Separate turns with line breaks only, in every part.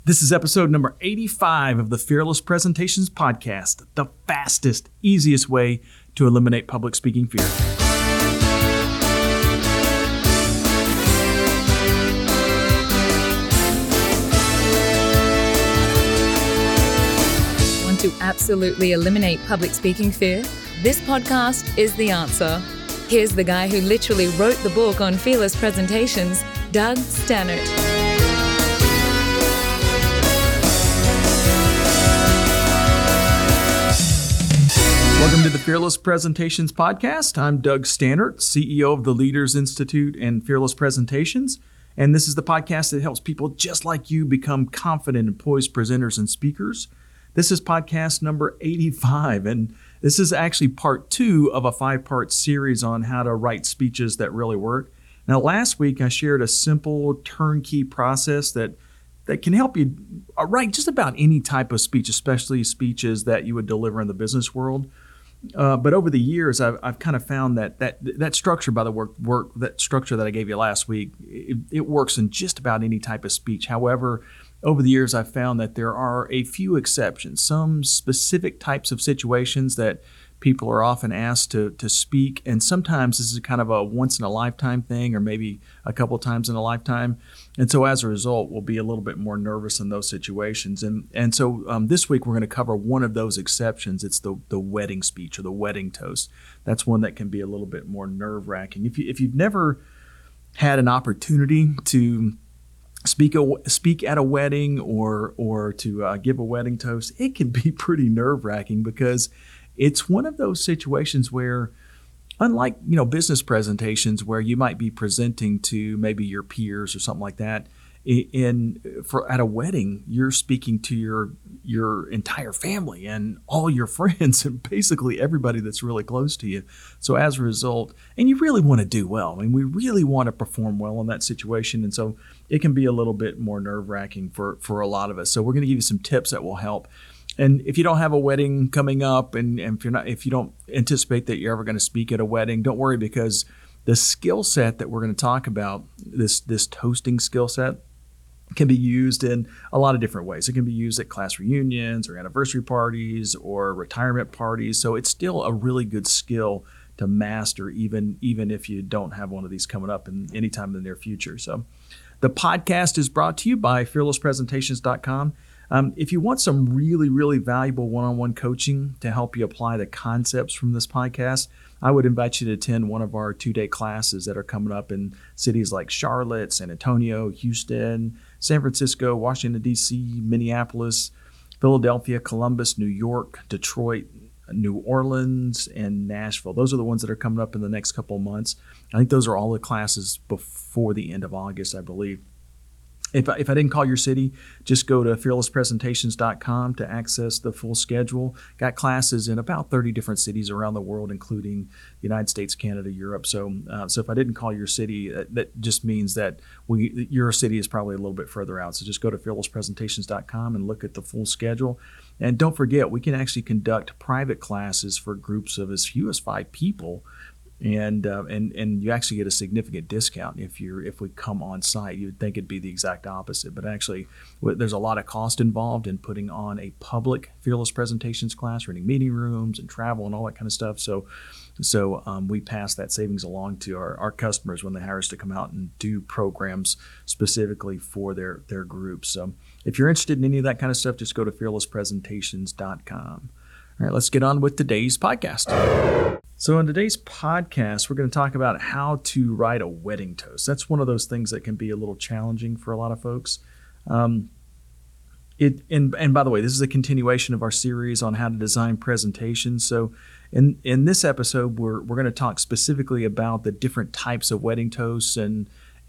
This is episode number 85 of the Fearless Presentations Podcast, the fastest, easiest way to eliminate public speaking fear.
Want to absolutely eliminate public speaking fear? This podcast is the answer. Here's the guy who literally wrote the book on Fearless Presentations, Doug Stannard.
Welcome to the Fearless Presentations Podcast. I'm Doug Stannard, CEO of the Leaders Institute and Fearless Presentations. And this is the podcast that helps people just like you become confident and poised presenters and speakers. This is podcast number 85, and this is actually part 2 of a 5-part series on how to write speeches that really work. Now, last week I shared a simple turnkey process that can help you write just about any type of speech, especially speeches that you would deliver in the business world. But over the years, I've kind of found that structure, by the work that structure that I gave you last week, it works in just about any type of speech. However, over the years, I've found that there are a few exceptions, some specific types of situations that people are often asked to speak, and sometimes this is kind of a once-in-a-lifetime thing or maybe a couple times in a lifetime. And so as a result, we'll be a little bit more nervous in those situations. And so this week, we're going to cover one of those exceptions. It's the wedding speech or the wedding toast. That's one that can be a little bit more nerve-wracking. If you've never had an opportunity to speak at a wedding or to give a wedding toast, it can be pretty nerve-wracking because it's one of those situations where, unlike business presentations where you might be presenting to maybe your peers or something like that, at a wedding you're speaking to your entire family and all your friends and basically everybody that's really close to you. So as a result, and you really want to do well. I mean, we really want to perform well in that situation, and so it can be a little bit more nerve-wracking for a lot of us. So we're going to give you some tips that will help. And if you don't have a wedding coming up, and if you don't anticipate that you're ever going to speak at a wedding, don't worry, because the skill set that we're going to talk about, this toasting skill set, can be used in a lot of different ways. It can be used at class reunions or anniversary parties or retirement parties. So it's still a really good skill to master, even if you don't have one of these coming up in any time in the near future. So the podcast is brought to you by fearlesspresentations.com. If you want some really, really valuable one-on-one coaching to help you apply the concepts from this podcast, I would invite you to attend one of our 2-day classes that are coming up in cities like Charlotte, San Antonio, Houston, San Francisco, Washington, D.C., Minneapolis, Philadelphia, Columbus, New York, Detroit, New Orleans, and Nashville. Those are the ones that are coming up in the next couple of months. I think those are all the classes before the end of August, I believe. If I didn't call your city, just go to fearlesspresentations.com to access the full schedule. Got classes in about 30 different cities around the world, including the United States, Canada, Europe. So if I didn't call your city, that just means that your city is probably a little bit further out. So just go to fearlesspresentations.com and look at the full schedule. And don't forget, we can actually conduct private classes for groups of as few as 5 people. And you actually get a significant discount if we come on site. You'd think it'd be the exact opposite, but actually there's a lot of cost involved in putting on a public Fearless Presentations class, renting meeting rooms and travel and all that kind of stuff. So we pass that savings along to our customers when they hire us to come out and do programs specifically for their groups. So if you're interested in any of that kind of stuff, just go to fearlesspresentations.com. All right, let's get on with today's podcast. So in today's podcast, we're going to talk about how to write a wedding toast. That's one of those things that can be a little challenging for a lot of folks. And by the way, this is a continuation of our series on how to design presentations. So in this episode, we're going to talk specifically about the different types of wedding toasts and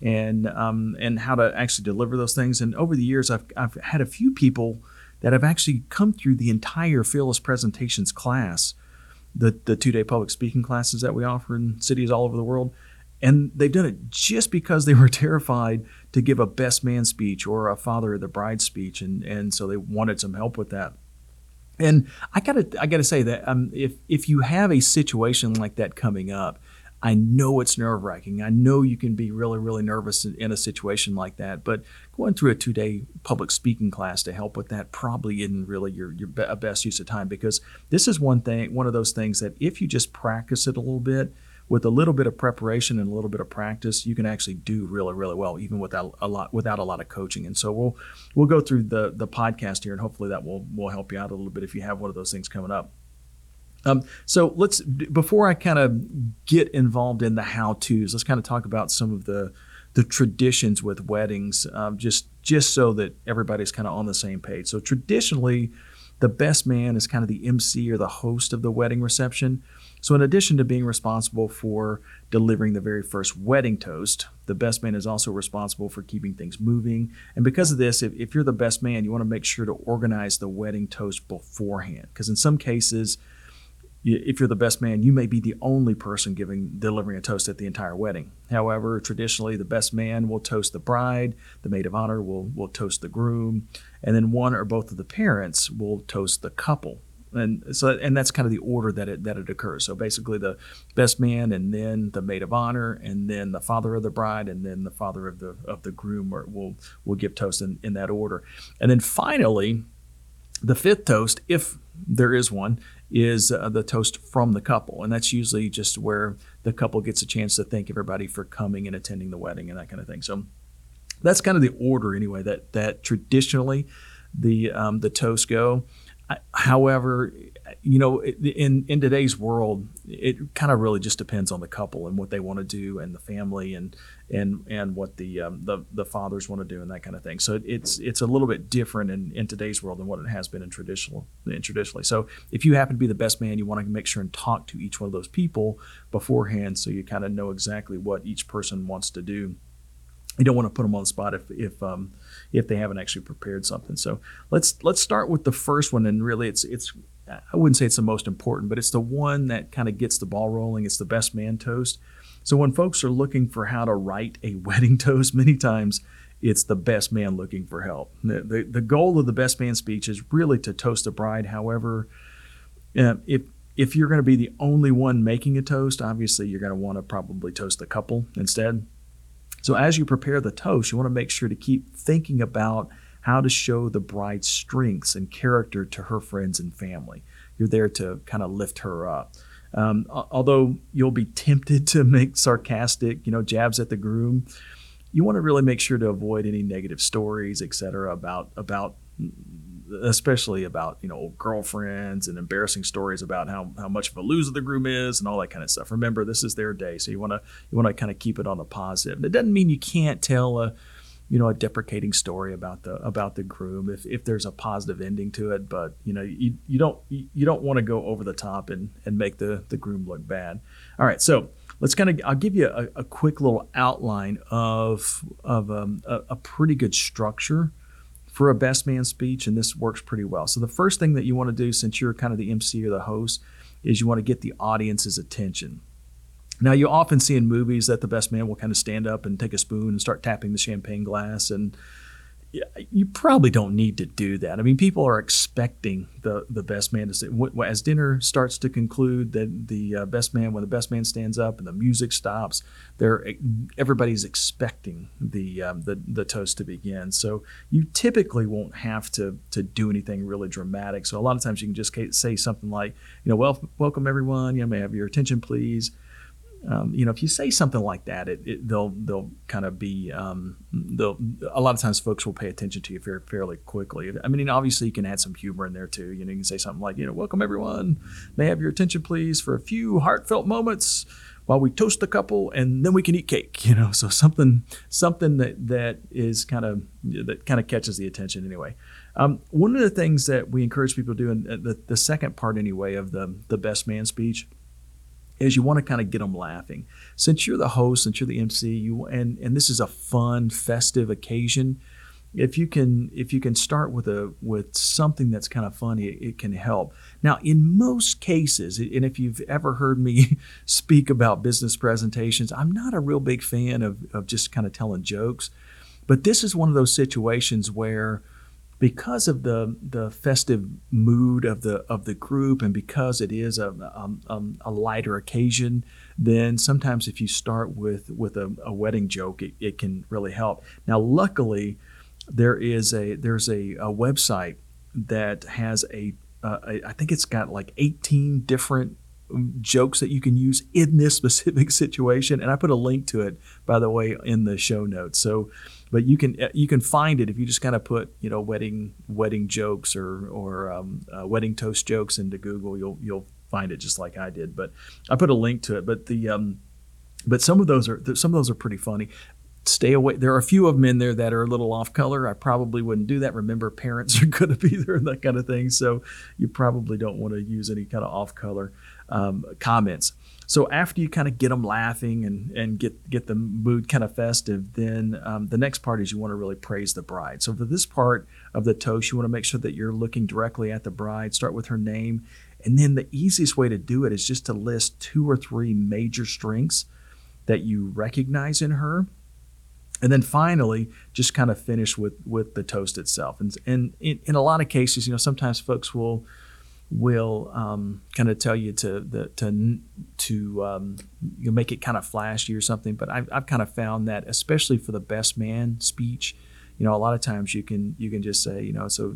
how to actually deliver those things. And over the years, I've had a few people that have actually come through the entire Fearless Presentations class, the 2-day public speaking classes that we offer in cities all over the world. And they've done it just because they were terrified to give a best man speech or a father of the bride speech. And so they wanted some help with that. And I gotta say that if you have a situation like that coming up, I know it's nerve-wracking. I know you can be really, really nervous in a situation like that, but going through a 2-day public speaking class to help with that probably isn't really your best use of time, because this is one of those things that if you just practice it a little bit, with a little bit of preparation and a little bit of practice, you can actually do really, really well, even without a lot of coaching. And so we'll go through the podcast here, and hopefully that will help you out a little bit if you have one of those things coming up. So before I kind of get involved in the how-tos, let's kind of talk about some of the traditions with weddings, just so that everybody's kind of on the same page. So traditionally, the best man is kind of the MC or the host of the wedding reception. So in addition to being responsible for delivering the very first wedding toast, the best man is also responsible for keeping things moving. And because of this, if you're the best man, you want to make sure to organize the wedding toast beforehand. Because in some cases, if you're the best man, you may be the only person delivering a toast at the entire wedding. However, traditionally, the best man will toast the bride, the maid of honor will toast the groom, and then one or both of the parents will toast the couple. And that's kind of the order that it occurs. So basically, the best man, and then the maid of honor, and then the father of the bride, and then the father of the groom will give toast in that order. And then finally, the fifth toast, if there is one, is the toast from the couple. And that's usually just where the couple gets a chance to thank everybody for coming and attending the wedding and that kind of thing. So that's kind of the order anyway that traditionally the toasts go. However, in today's world, it kind of really just depends on the couple and what they want to do, and the family, and what the fathers want to do, and that kind of thing. So it's a little bit different in today's world than what it has been traditionally. So if you happen to be the best man, you want to make sure and talk to each one of those people beforehand, so you kind of know exactly what each person wants to do. You don't want to put them on the spot if they haven't actually prepared something. So let's start with the first one, and really it's I wouldn't say it's the most important, but it's the one that kind of gets the ball rolling. It's the best man toast. So when folks are looking for how to write a wedding toast, many times it's the best man looking for help. The goal of the best man speech is really to toast the bride. However, if you're going to be the only one making a toast, obviously you're going to want to probably toast the couple instead. So as you prepare the toast, you want to make sure to keep thinking about how to show the bride's strengths and character to her friends and family. You're there to kind of lift her up. Although you'll be tempted to make sarcastic, jabs at the groom, you want to really make sure to avoid any negative stories, etc., about especially about old girlfriends, and embarrassing stories about how much of a loser the groom is and all that kind of stuff. Remember, this is their day, so you want to kind of keep it on the positive. And it doesn't mean you can't tell a deprecating story about the groom if there's a positive ending to it, but you don't want to go over the top and make the groom look bad. All right, so I'll give you a quick little outline of a pretty good structure for a best man speech, and this works pretty well. So the first thing that you want to do, since you're kind of the MC or the host, is you want to get the audience's attention. Now, you often see in movies that the best man will kind of stand up and take a spoon and start tapping the champagne glass, and you probably don't need to do that. I mean, people are expecting the best man to say, as dinner starts to conclude, that when the best man stands up and the music stops, everybody's expecting the toast to begin. So you typically won't have to do anything really dramatic. So a lot of times you can just say something like, welcome everyone. May I have your attention, please. If you say something like that, they'll kind of be, a lot of times folks will pay attention to you fairly quickly. I mean, obviously you can add some humor in there too. You can say something like, welcome everyone, may I have your attention please for a few heartfelt moments while we toast the couple, and then we can eat cake, so something that is kind of catches the attention anyway. One of the things that we encourage people to do in the second part anyway of the best man speech is you want to kind of get them laughing. Since you're the host, since you're the MC, and this is a fun, festive occasion, if you can start with something that's kind of funny, it can help. Now, in most cases, and if you've ever heard me speak about business presentations, I'm not a real big fan of just kind of telling jokes, but this is one of those situations where because of the festive mood of the group, and because it is a lighter occasion, then sometimes if you start with a wedding joke, it can really help. Now, luckily, there's a website that has I think it's got like 18 different jokes that you can use in this specific situation, and I put a link to it, by the way, in the show notes. So, but you can find it if you just kind of put wedding jokes or wedding toast jokes into Google. You'll find it just like I did. But I put a link to it. But some of those are pretty funny. Stay away. There are a few of them in there that are a little off color. I probably wouldn't do that. Remember, parents are going to be there and that kind of thing. So you probably don't want to use any kind of off color comments. So after you kind of get them laughing and get the mood kind of festive, then the next part is you want to really praise the bride. So for this part of the toast, you want to make sure that you're looking directly at the bride. Start with her name. And then the easiest way to do it is just to list 2 or 3 major strengths that you recognize in her. And then finally, just kind of finish with the toast itself. And in a lot of cases, sometimes folks will kind of tell you to make it kind of flashy or something. But I've kind of found that, especially for the best man speech, a lot of times you can just say,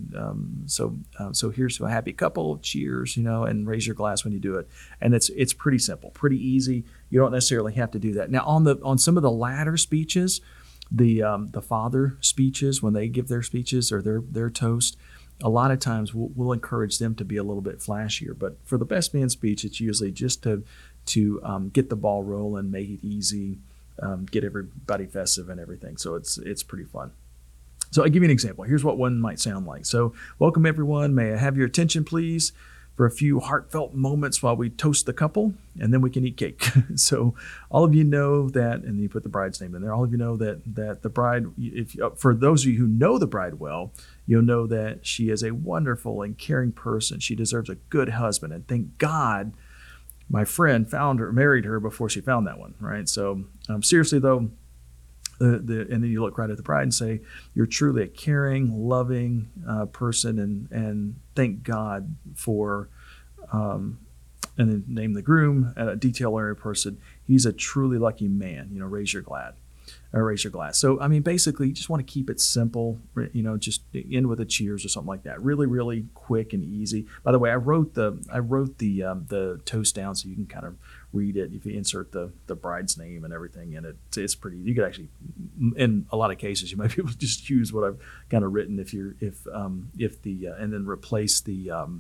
so here's to a happy couple, cheers, and raise your glass when you do it. And it's pretty simple, pretty easy. You don't necessarily have to do that. Now on some of the latter speeches, the father speeches, when they give their speeches or their toast, a lot of times we'll encourage them to be a little bit flashier. But for the best man speech, it's usually just to get the ball rolling, make it easy, get everybody festive and everything. So it's pretty fun. So I'll give you an example. Here's what one might sound like. So, welcome everyone. May I have your attention, please, for a few heartfelt moments while we toast the couple, and then we can eat cake. So all of you know that, and you put the bride's name in there, all of you know that the bride, for those of you who know the bride well, you'll know that she is a wonderful and caring person. She deserves a good husband, and thank God my friend married her before she found that one, right? So seriously though, and then you look right at the bride and say, you're truly a caring, loving person, and thank God for, and then name the groom, a detail-oriented person. He's a truly lucky man. Raise your glass. So basically, you just want to keep it simple. Just end with a cheers or something like that. Really, really quick and easy. By the way, I wrote the toast down so you can kind of read it. If you insert the bride's name and everything in it, it's pretty. You could actually, in a lot of cases, you might be able to just use what I've kind of written and then replace the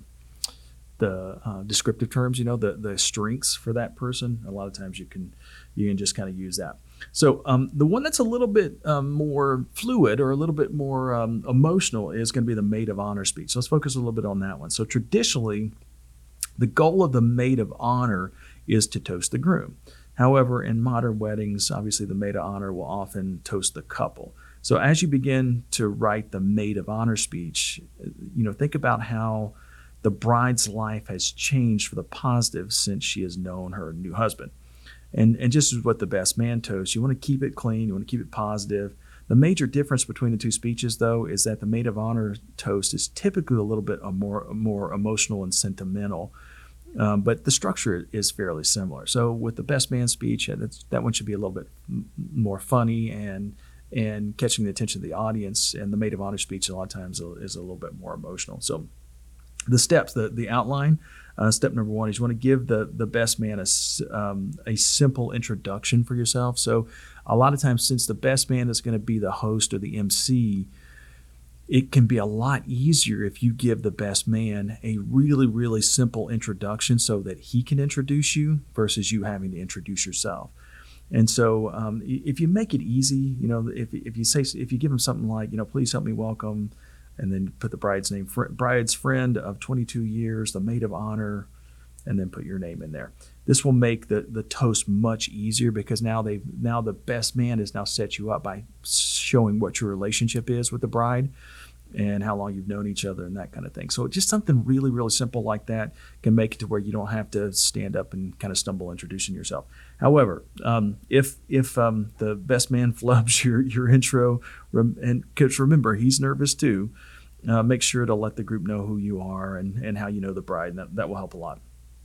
descriptive terms. The strengths for that person. A lot of times you can just kind of use that. So the one that's a little bit more fluid or a little bit more emotional is going to be the maid of honor speech. So let's focus a little bit on that one. So traditionally, the goal of the maid of honor is to toast the groom. However, in modern weddings, obviously the maid of honor will often toast the couple. So as you begin to write the maid of honor speech, think about how the bride's life has changed for the positive since she has known her new husband. And just as what the best man toast, you want to keep it clean, you want to keep it positive. The major difference between the two speeches, though, is that the maid of honor toast is typically a little bit more emotional and sentimental, but the structure is fairly similar. So with the best man speech, that one should be a little bit more funny and catching the attention of the audience, and the maid of honor speech a lot of times is a little bit more emotional. So the steps, the outline. Step number 1 is you want to give the best man a simple introduction for yourself. So a lot of times, since the best man is going to be the host or the MC, it can be a lot easier if you give the best man a really, really simple introduction so that he can introduce you versus you having to introduce yourself. And so if you make it easy, if you give him something like, please help me welcome, and then put the bride's name, bride's friend of 22 years, the maid of honor, and then put your name in there. This will make the toast much easier because now the best man has now set you up by showing what your relationship is with the bride and how long you've known each other and that kind of thing. So just something really, really simple like that can make it to where you don't have to stand up and kind of stumble introducing yourself. However, if the best man flubs your intro, and because remember, he's nervous too, make sure to let the group know who you are and how you know the bride, and that will help a lot.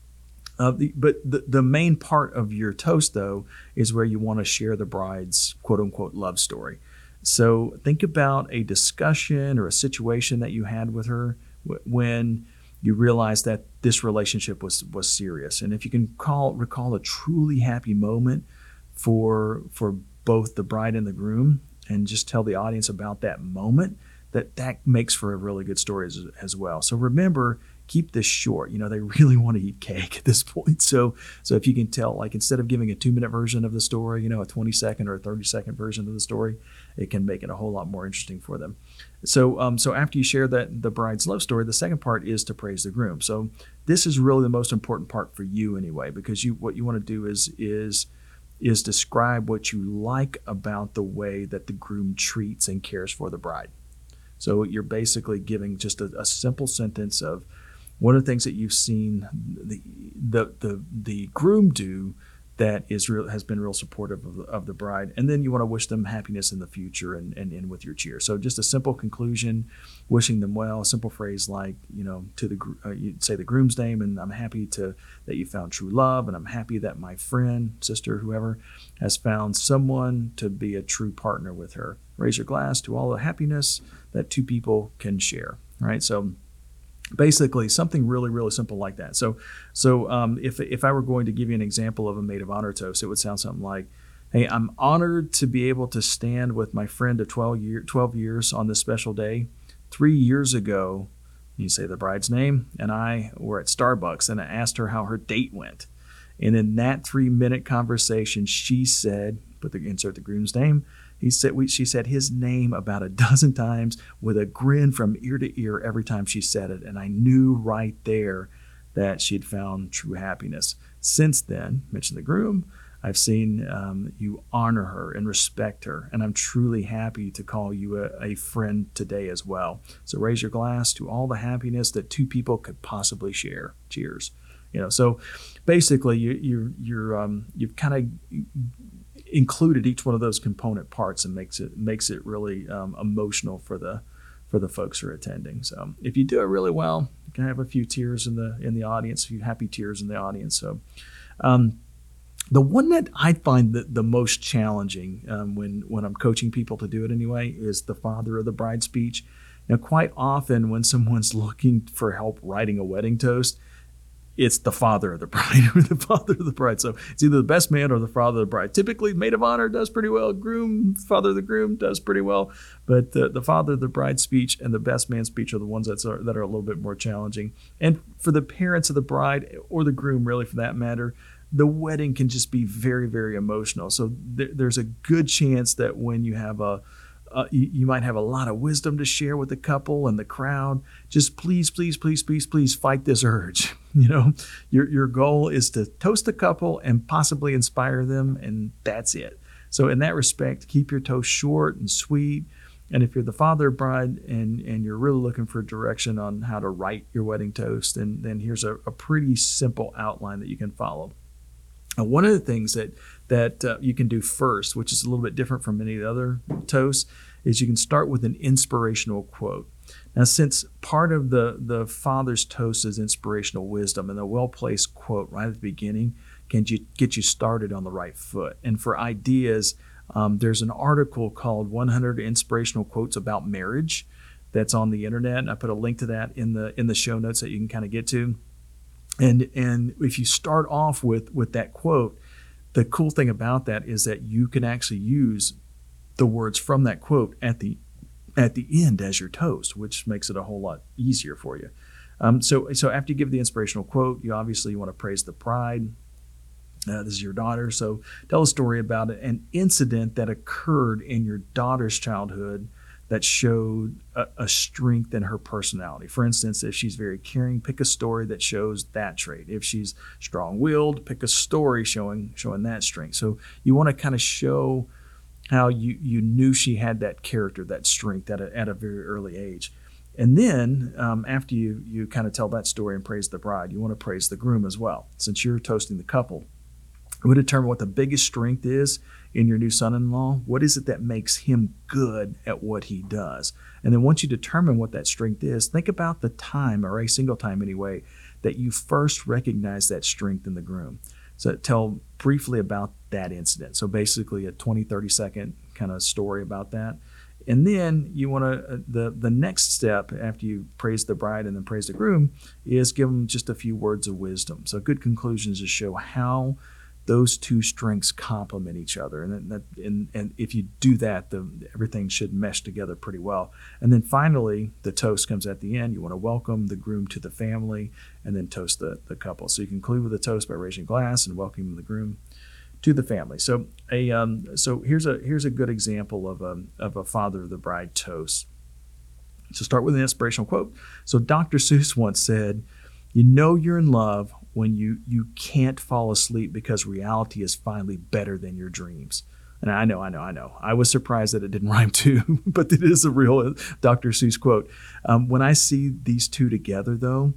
But the main part of your toast, though, is where you want to share the bride's quote-unquote love story. So think about a discussion or a situation that you had with her when you realized that this relationship was serious. And if you can recall a truly happy moment for both the bride and the groom, and just tell the audience about that moment, that makes for a really good story as well. So remember, keep this short. They really want to eat cake at this point. So if you can tell, like, instead of giving a 2-minute version of the story, a 20-second or a 30-second version of the story, it can make it a whole lot more interesting for them. So after you share the bride's love story, the second part is to praise the groom. So this is really the most important part for you anyway, because what you want to do is describe what you like about the way that the groom treats and cares for the bride. So you're basically giving just a simple sentence of one of the things that you've seen the groom do that has been real supportive of the bride, and then you want to wish them happiness in the future and end with your cheer. So just a simple conclusion, wishing them well. A simple phrase like you'd say the groom's name, and I'm happy that you found true love, and I'm happy that my friend, sister, whoever, has found someone to be a true partner with her. Raise your glass to all the happiness that two people can share. Right. So basically, something really, really simple like that. So if I were going to give you an example of a maid of honor toast, it would sound something like, "Hey, I'm honored to be able to stand with my friend of 12 years on this special day. 3 years ago," you say the bride's name, "and I were at Starbucks, and I asked her how her date went. And in that 3-minute conversation, she said," insert the groom's name, she said his name about a dozen times with a grin from ear to ear every time she said it. And I knew right there that she'd found true happiness. Since then," mention the groom, "I've seen you honor her and respect her. And I'm truly happy to call you a friend today as well. So raise your glass to all the happiness that two people could possibly share. Cheers." So basically you've kind of included each one of those component parts, and makes it really emotional for the folks who are attending. So if you do it really well, you can have a few tears in the audience, a few happy tears in the audience. So the one that I find the most challenging when I'm coaching people to do it anyway is the father of the bride speech. Now, quite often when someone's looking for help writing a wedding toast, it's the father of the bride or the father of the bride. So it's either the best man or the father of the bride. Typically, maid of honor does pretty well. Father of the groom does pretty well. But the father of the bride speech and the best man speech are the ones that are a little bit more challenging. And for the parents of the bride, or the groom really for that matter, the wedding can just be very, very emotional. So there's a good chance that when you have you might have a lot of wisdom to share with the couple and the crowd. Just please fight this urge. Your goal is to toast the couple and possibly inspire them, and that's it. So in that respect, keep your toast short and sweet. And if you're the father of bride and you're really looking for direction on how to write your wedding toast, then here's a pretty simple outline that you can follow. Now, one of the things that you can do first, which is a little bit different from many of the other toasts, is you can start with an inspirational quote. Now, since part of the father's toast is inspirational wisdom, and a well-placed quote right at the beginning can get you started on the right foot. And for ideas, there's an article called 100 Inspirational Quotes About Marriage that's on the internet. And I put a link to that in the show notes that you can kind of get to. And if you start off with that quote, the cool thing about that is that you can actually use the words from that quote at the end as your toast, which makes it a whole lot easier for you. So after you give the inspirational quote, you want to praise the bride. This is your daughter, so tell a story about an incident that occurred in your daughter's childhood that showed a strength in her personality. For instance, if she's very caring, pick a story that shows that trait. If she's strong-willed, pick a story showing that strength. So you want to kind of show how you knew she had that character, that strength at a very early age. And then after you kind of tell that story and praise the bride, you want to praise the groom as well. Since you're toasting the couple, We determine what the biggest strength is in your new son-in-law. What is it that makes him good at what he does? And then once you determine what that strength is, think about the time, or a single time anyway, that you first recognize that strength in the groom. So tell briefly about that incident. So basically a 20, 30-second kind of story about that. And then you want to, the next step after you praise the bride and then praise the groom is give them just a few words of wisdom. So good conclusions to show how those two strengths complement each other. And if you do that, everything should mesh together pretty well. And then finally, the toast comes at the end. You want to welcome the groom to the family and then toast the couple. So you conclude with a toast by raising a glass and welcoming the groom to the family. So here's a good example of a father of the bride toast. So start with an inspirational quote. So Dr. Seuss once said, "You know you're in love when you can't fall asleep because reality is finally better than your dreams." And I know. I was surprised that it didn't rhyme too, but it is a real Dr. Seuss quote. When I see these two together, though,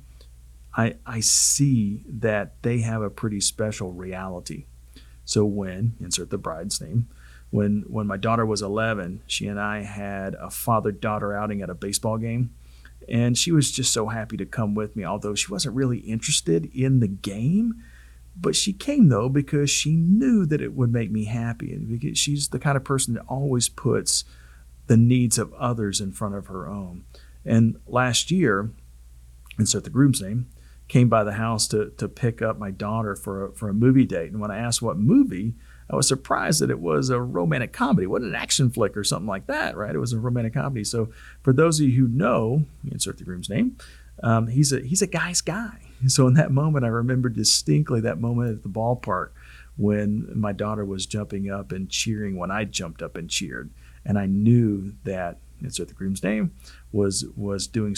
I see that they have a pretty special reality. So when, insert the bride's name, when my daughter was 11, she and I had a father-daughter outing at a baseball game. And she was just so happy to come with me, although she wasn't really interested in the game. But she came, though, because she knew that it would make me happy. And because she's the kind of person that always puts the needs of others in front of her own. And last year, insert the groom's name, came by the house to pick up my daughter for a movie date. And when I asked what movie, I was surprised that it was a romantic comedy. It wasn't an action flick or something like that, right? It was a romantic comedy. So for those of you who know, insert the groom's name, he's a guy's guy. So in that moment, I remember distinctly that moment at the ballpark when my daughter was jumping up and cheering when I jumped up and cheered. And I knew that, insert the groom's name, was doing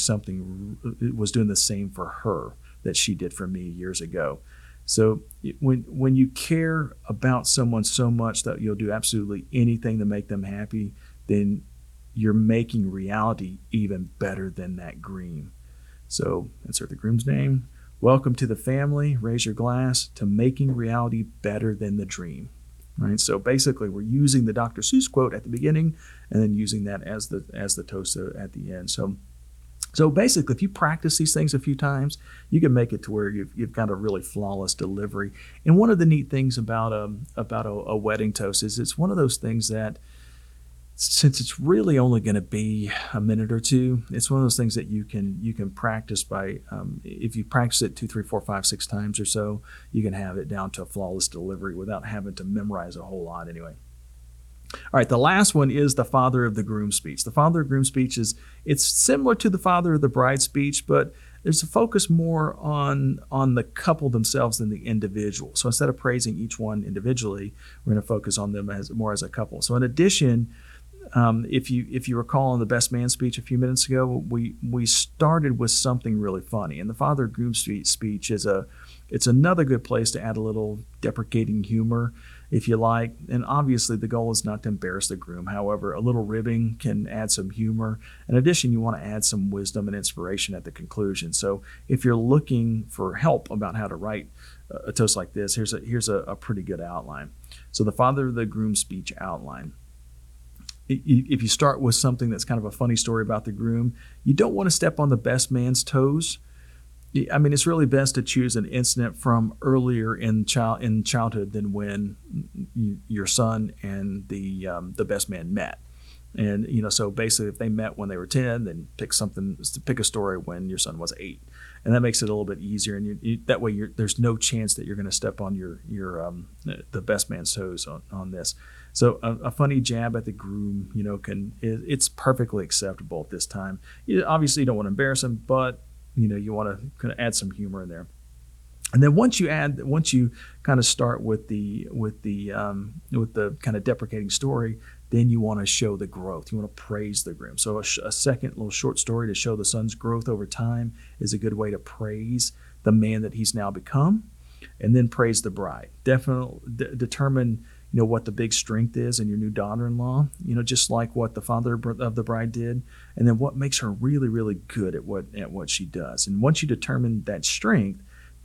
the same for her that she did for me years ago. So when you care about someone so much that you'll do absolutely anything to make them happy, then you're making reality even better than that dream. So insert the groom's name. Welcome to the family. Raise your glass to making reality better than the dream. Right. So basically, we're using the Dr. Seuss quote at the beginning, and then using that as the toast at the end. So basically, if you practice these things a few times, you can make it to where you've got a really flawless delivery. And one of the neat things about a wedding toast is it's one of those things that, since it's really only going to be a minute or two, it's one of those things that you can practice by, if you practice it 2, 3, 4, 5, 6 times or so, you can have it down to a flawless delivery without having to memorize a whole lot anyway. All right, the last one is the father of the groom speech. The father of the groom speech it's similar to the father of the bride speech, but there's a focus more on the couple themselves than the individual. So instead of praising each one individually, we're going to focus on them more as a couple. So in addition, if you recall on the best man speech a few minutes ago, we started with something really funny, and the father of the groom speech it's another good place to add a little deprecating humor, if you like. And obviously the goal is not to embarrass the groom. However, a little ribbing can add some humor. In addition, you want to add some wisdom and inspiration at the conclusion. So if you're looking for help about how to write a toast like this, here's a pretty good outline. So the father of the groom speech outline. If you start with something that's kind of a funny story about the groom, you don't want to step on the best man's toes. I mean, it's really best to choose an incident from earlier in childhood than when your son and the best man met. And so basically, if they met when they were 10, then pick a story when your son was 8, and that makes it a little bit easier. And that way, there's no chance that you're going to step on the best man's toes on this. So a funny jab at the groom, it's perfectly acceptable at this time. Obviously, you don't want to embarrass him, but you want to kind of add some humor in there. And then once you kind of start with the kind of deprecating story, then you want to show the growth. You want to praise the groom. So a second little short story to show the son's growth over time is a good way to praise the man that he's now become, and then praise the bride. Definitely determine what the big strength is in your new daughter-in-law, just like what the father of the bride did, and then what makes her really, really good at what she does. And once you determine that strength,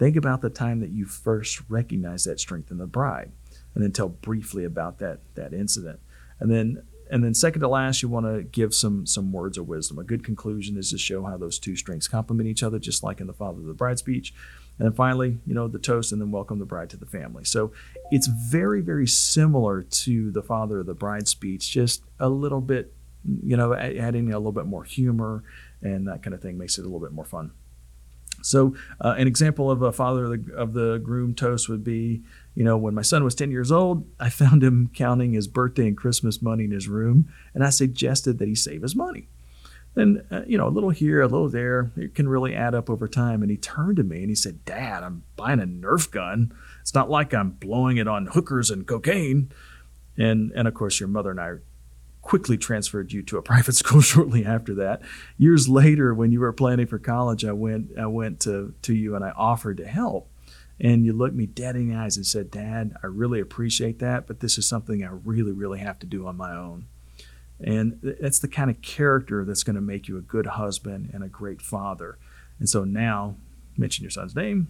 think about the time that you first recognized that strength in the bride, and then tell briefly about that incident. And then second to last, you want to give some words of wisdom. A good conclusion is to show how those two strengths complement each other, just like in the father of the bride speech. And then finally, the toast, and then welcome the bride to the family. So it's very, very similar to the father of the bride speech, just a little bit, adding a little bit more humor and that kind of thing makes it a little bit more fun. So an example of a father of the groom toast would be, when my son was 10 years old, I found him counting his birthday and Christmas money in his room, and I suggested that he save his money. Then, a little here, a little there, it can really add up over time. And he turned to me and he said, "Dad, I'm buying a Nerf gun. It's not like I'm blowing it on hookers and cocaine." And of course, your mother and I quickly transferred you to a private school shortly after that. Years later, when you were planning for college, I went to you and I offered to help. And you looked me dead in the eyes and said, "Dad, I really appreciate that, but this is something I really, really have to do on my own." And that's the kind of character that's going to make you a good husband and a great father. And so now, mention your son's name.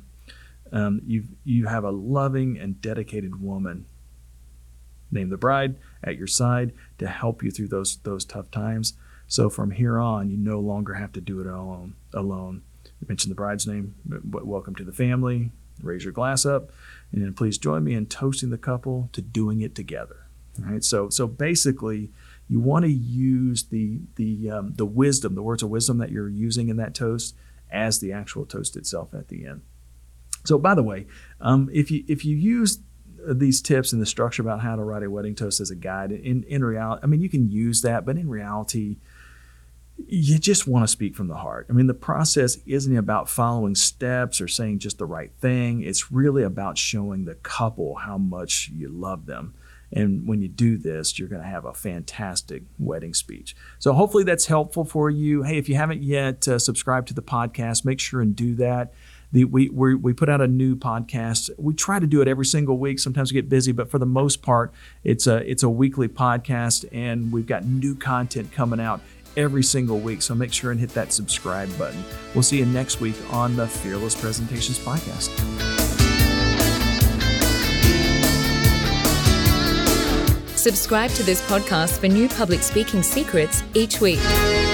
You have a loving and dedicated woman named the bride at your side to help you through those tough times. So from here on, you no longer have to do it alone. You mentioned the bride's name. Welcome to the family. Raise your glass up, and then please join me in toasting the couple to doing it together. All right. So basically, you want to use the wisdom, the words of wisdom that you're using in that toast as the actual toast itself at the end. So by the way, if you use these tips and the structure about how to write a wedding toast as a guide, in reality, you can use that, but in reality, you just want to speak from the heart. The process isn't about following steps or saying just the right thing. It's really about showing the couple how much you love them. And when you do this, you're going to have a fantastic wedding speech. So hopefully that's helpful for you. Hey, if you haven't yet subscribed to the podcast, make sure and do that. We put out a new podcast. We try to do it every single week. Sometimes we get busy, but for the most part, it's a weekly podcast, and we've got new content coming out every single week. So make sure and hit that subscribe button. We'll see you next week on the Fearless Presentations podcast.
Subscribe to this podcast for new public speaking secrets each week.